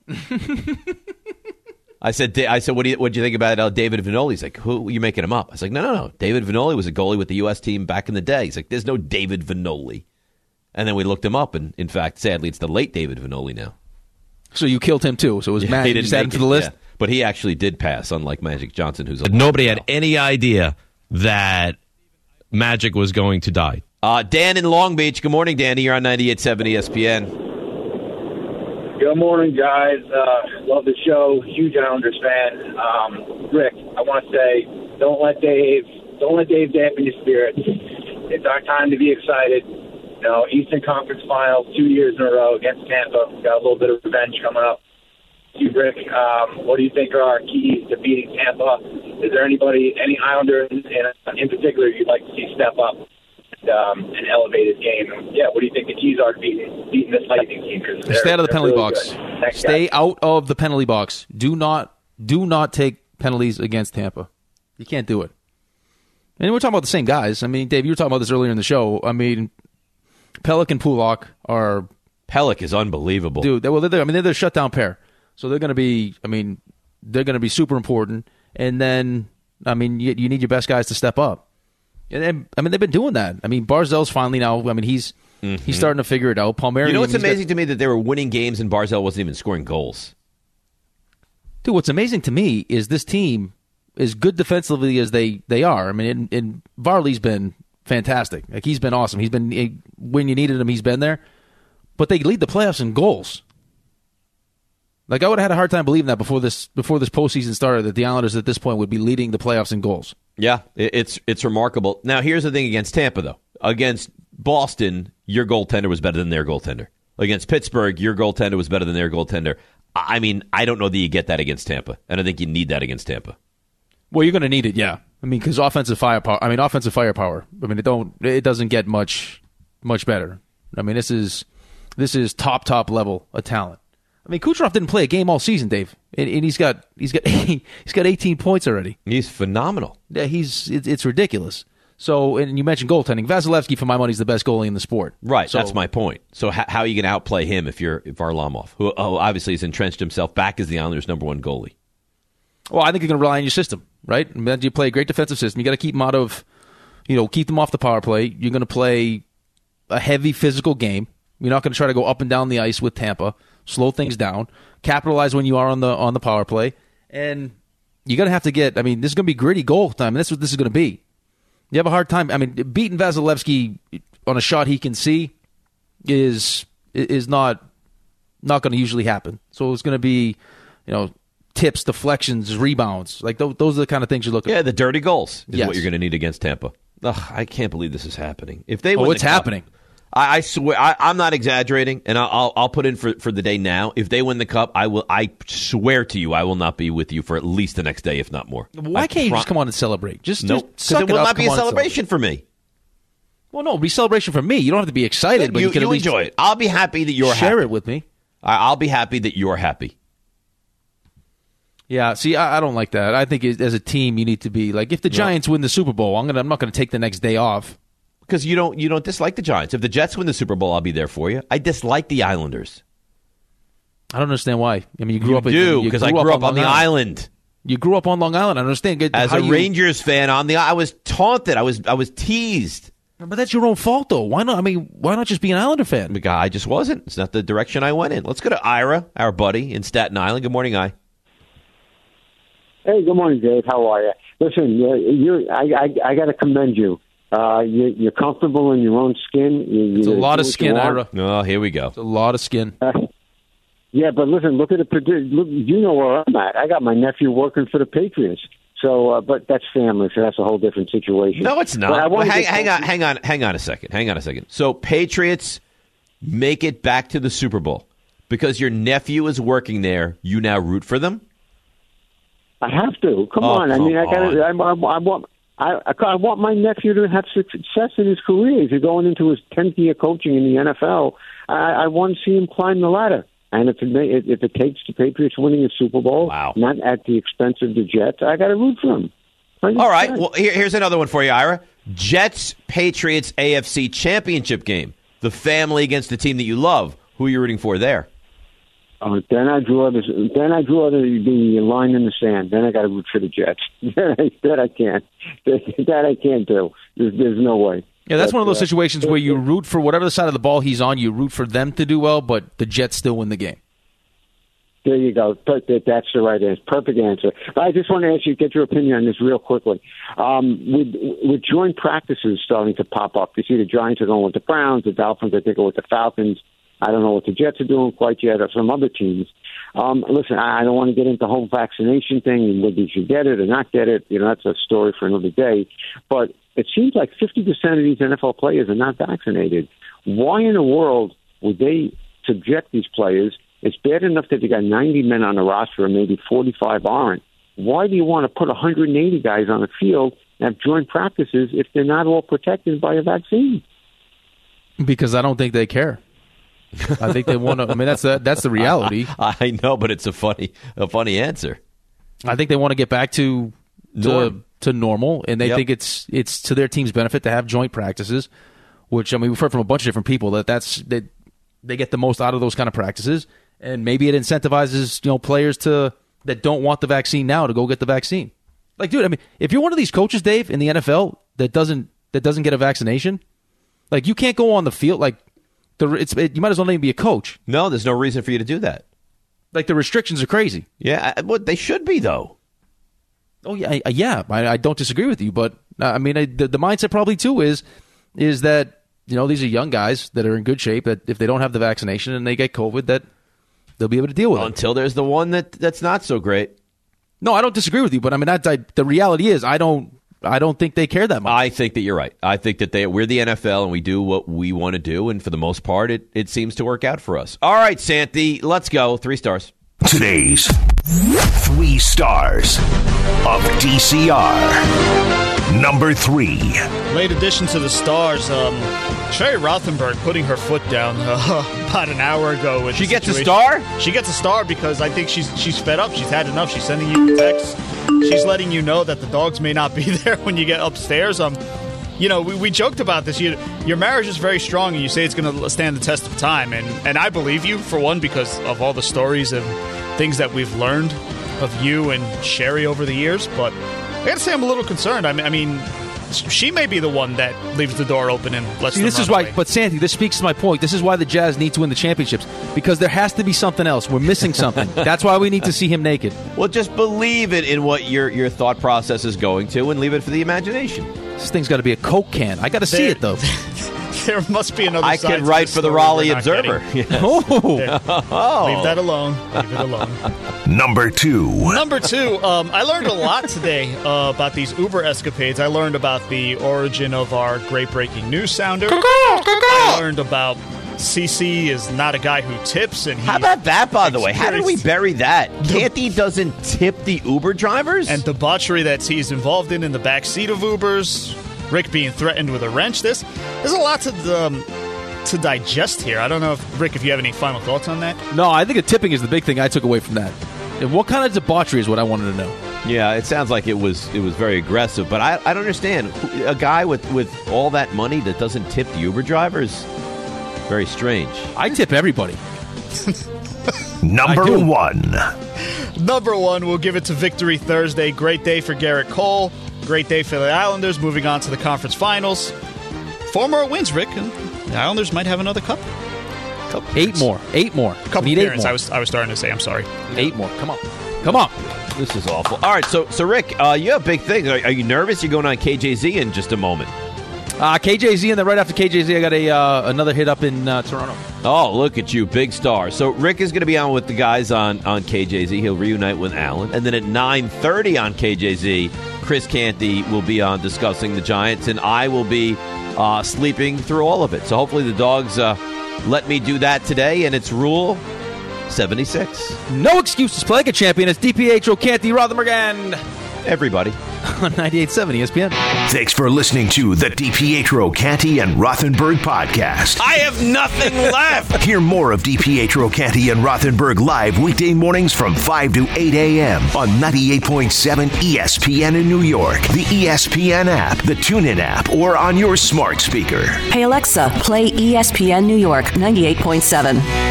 B: I said, what do you think about David Vanoli? He's like, who? You're making him up. I was like, no. David Vanoli was a goalie with the U.S. team back in the day. He's like, there's no David Vanoli. And then we looked him up, and in fact, sadly, it's the late David Vanoli now.
E: So you killed him too. So it was Matt. You just added him to the list.
B: Yeah. But he actually did pass, unlike Magic Johnson, who's
R: nobody had any idea that Magic was going to die.
B: Dan in Long Beach. Good morning, Danny. You're on 98.7 ESPN.
S: Good morning, guys. Love the show. Huge Islanders fan. Rick, I want to say, don't let Dave dampen your spirits. It's our time to be excited. You know, Eastern Conference Finals 2 years in a row against Tampa. Got a little bit of revenge coming up. You, Rick, what do you think are our keys to beating Tampa? Is there any Islander in particular you'd like to see step up and elevate his game? Yeah, what do you think the keys are to beating this Lightning team?
E: Stay out of the penalty box. Stay out of the penalty box. Do not take penalties against Tampa. You can't do it. And we're talking about the same guys. I mean, Dave, you were talking about this earlier in the show. I mean, Pelech and Pulak are...
B: Pelech is unbelievable.
E: Dude, they're the shutdown pair. So they're going to be, they're going to be super important. And then, you need your best guys to step up. And they've been doing that. Barzell's finally now, he's starting to figure it out. Palmieri.
B: You know what's amazing to me? That they were winning games and Barzell wasn't even scoring goals.
E: Dude, what's amazing to me is this team, as good defensively as they are. And Varley's been fantastic. Like, he's been awesome. He's been, when you needed him, he's been there. But they lead the playoffs in goals. Like, I would have had a hard time believing that before this postseason started, that the Islanders at this point would be leading the playoffs in goals.
B: Yeah, it's remarkable. Now, here's the thing against Tampa, though. Against Boston, your goaltender was better than their goaltender. Against Pittsburgh, your goaltender was better than their goaltender. I don't know that you get that against Tampa, and I think you need that against Tampa.
E: Well, you're going to need it, yeah. Because offensive firepower. It doesn't get much much better. This is top level of talent. Kucherov didn't play a game all season, Dave, and he's got 18 points already.
B: He's phenomenal.
E: Yeah, it's ridiculous. So, and you mentioned goaltending. Vasilevsky, for my money, is the best goalie in the sport.
B: Right, so, that's my point. So, how are you going to outplay him if you're Varlamov, who obviously has entrenched himself back as the Islanders' number one goalie?
E: Well, I think you're going to rely on your system, right? You play a great defensive system. You got to keep them out of, keep them off the power play. You're going to play a heavy physical game. You're not going to try to go up and down the ice with Tampa. Slow things down. Capitalize when you are on the power play. And you're going to have to get, this is going to be gritty goal time. And that's what this is going to be. You have a hard time. Beating Vasilevsky on a shot he can see is not going to usually happen. So it's going to be, tips, deflections, rebounds. Like those are the kind of things you're looking for.
B: Yeah, the dirty goals is what you're going to need against Tampa. Ugh, I can't believe this is happening. If they
E: it's happening.
B: I swear, I'm not exaggerating, and I'll put in for the day now. If they win the cup, I swear to you, I will not be with you for at least the next day, if not more.
E: Why can't you just come on and celebrate?
B: Because it will not be a celebration for me.
E: Well, no, it'll be a celebration for me. You don't have to be excited, but you can at least
B: enjoy it. I'll be happy that you're
E: share
B: happy.
E: It with me.
B: I'll be happy that you're happy.
E: Yeah, see, I don't like that. I think as a team, you need to be like, if the Giants win the Super Bowl, I'm not going to take the next day off.
B: Because you don't dislike the Giants. If the Jets win the Super Bowl, I'll be there for you. I dislike the Islanders.
E: I don't understand why. I mean, you grew up
B: because I grew up on the island.
E: You grew up on Long Island. I understand.
B: As a Rangers fan, I was taunted. I was teased.
E: But that's your own fault, though. Why not? I mean, why not just be an Islander fan?
B: I just wasn't. It's not the direction I went in. Let's go to Ira, our buddy in Staten Island. Good morning, I.
T: Hey, good morning, Dave. How are you? Listen, I got to commend you. You're comfortable in your own skin.
E: It's a lot of skin, Ira.
B: Oh, here we go.
E: It's a lot of skin.
T: Yeah, but listen, look at the look. You know where I'm at. I got my nephew working for the Patriots. So, but that's family, so that's a whole different situation.
B: No, it's not. Well, hang on a second. So, Patriots make it back to the Super Bowl because your nephew is working there. You now root for them.
T: I have to. Come on. I mean, I want my nephew to have success in his career. He's going into his 10th year coaching in the NFL. I want to see him climb the ladder. And if it takes the Patriots winning a Super Bowl, not at the expense of the Jets, I got to root for them.
B: All right. Well, here's another one for you, Ira. Jets-Patriots AFC Championship game. The family against the team that you love. Who are you rooting for there?
T: Then I draw the line in the sand. Then I got to root for the Jets. That I can't. That I can't do. There's no way.
E: Yeah, that's one of those situations where you root for whatever side of the ball he's on. You root for them to do well, but the Jets still win the game.
T: There you go. That's the right answer. Perfect answer. But I just want to get your opinion on this real quickly. With joint practices starting to pop up, you see the Giants are going with the Browns, the Dolphins I think are with the Falcons. I don't know what the Jets are doing quite yet, or some other teams. Listen, I don't want to get into the whole vaccination thing and whether you should get it or not get it. That's a story for another day. But it seems like 50% of these NFL players are not vaccinated. Why in the world would they subject these players? It's bad enough that they got 90 men on the roster and maybe 45 aren't. Why do you want to put 180 guys on the field and have joint practices if they're not all protected by a vaccine?
E: Because I don't think they care. I think they want to. I mean, that's the reality.
B: I know, but it's a funny answer.
E: I think they want to get back to normal, and they think it's to their team's benefit to have joint practices. Which, I mean, we've heard from a bunch of different people that they get the most out of those kind of practices, and maybe it incentivizes players that don't want the vaccine now to go get the vaccine. Like, dude, I mean, if you're one of these coaches, Dave, in the NFL that doesn't get a vaccination, like you can't go on the field like. You might as well not even be a coach.
B: No, there's no reason for you to do that.
E: Like, the restrictions are crazy.
B: Yeah, well, they should be, though.
E: Oh, yeah. I don't disagree with you, but, I mean, the mindset probably, too, is that, these are young guys that are in good shape, that if they don't have the vaccination and they get COVID, that they'll be able to deal with it.
B: Until there's the one that's not so great.
E: No, I don't disagree with you, but, I mean, the reality is I don't think they care that much.
B: I think that you're right. I think that we're the NFL and we do what we want to do, and for the most part, it seems to work out for us. All right, Santi, let's go. 3 stars.
A: Today's 3 stars of DCR. Number 3.
U: Late addition to the stars. Sherry Rothenberg putting her foot down about an hour ago.
B: She gets a star?
U: She gets a star because I think she's fed up. She's had enough. She's sending you texts. She's letting you know that the dogs may not be there when you get upstairs. We joked about this. Your marriage is very strong, and you say it's going to stand the test of time. And I believe you, for one, because of all the stories and things that we've learned of you and Sherry over the years. But I got to say I'm a little concerned. I mean, she may be the one that leaves the door open and lets them run away.
E: But Santi, this speaks to my point. This is why the Jazz need to win the championships, because there has to be something else. We're missing something. That's why we need to see him naked.
B: Well, just believe it in what your thought process is going to, and leave it for the imagination.
E: This thing's got to be a Coke can. I got to see it though.
U: There must be another.
B: I
U: side
B: can write for the Raleigh Observer.
U: Yes. Leave that alone. Leave it alone.
A: Number 2.
U: I learned a lot today about these Uber escapades. I learned about the origin of our great breaking news sounder. I learned about CC is not a guy who tips. And
B: how about that, by the way? How did we bury that? Canty doesn't tip the Uber drivers?
U: And debauchery that he's involved in the back seat of Ubers. Rick being threatened with a wrench. There's a lot to digest here. I don't know, Rick, if you have any final thoughts on that.
E: No, I think the tipping is the big thing I took away from that. And what kind of debauchery is what I wanted to know.
B: Yeah, it sounds like it was very aggressive, but I don't understand. A guy with all that money that doesn't tip the Uber drivers, very strange.
E: I tip everybody.
A: Number one.
U: Number one, we'll give it to Victory Thursday. Great day for Garrett Cole. Great day for the Islanders, moving on to the conference finals. 4 more wins, Rick, and the Islanders might have another cup.
E: 8 more.
U: Couple
E: Need 8
U: appearances.
E: more.
U: I was starting to say. I'm sorry.
E: 8 more. Come on.
B: This is awful. All right, so Rick, you have big things. Are you nervous? You're going on KJZ in just a moment.
E: KJZ, and then right after KJZ, I got another hit up in Toronto.
B: Oh, look at you, big star. So Rick is going to be on with the guys on KJZ. He'll reunite with Alan. And then at 9:30 on KJZ, Chris Canty will be on discussing the Giants, and I will be sleeping through all of it. So hopefully the dogs let me do that today, and it's Rule 76.
E: No excuses. Play like a champion. It's DiPietro, Canty, Rothenberg, and
B: everybody
E: on 98.7 ESPN.
A: Thanks for listening to the DiPietro, Canty, and Rothenberg podcast.
B: I have nothing left.
A: Hear more of DiPietro, Canty, and Rothenberg live weekday mornings from 5 to 8 a.m. on 98.7 ESPN in New York, the ESPN app, the TuneIn app, or on your smart speaker.
C: Hey, Alexa, play ESPN New York 98.7.